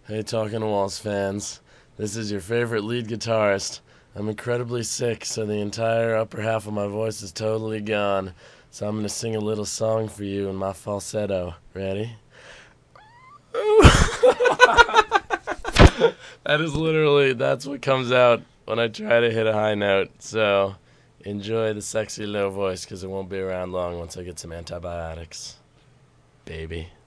Hey, Talking to Walls fans. This is your favorite lead guitarist. I'm incredibly sick, so the entire upper half of my voice is totally gone. So I'm gonna sing a little song for you in my falsetto. Ready? That's what comes out when I try to hit a high note. So enjoy the sexy low voice, because it won't be around long once I get some antibiotics. Baby.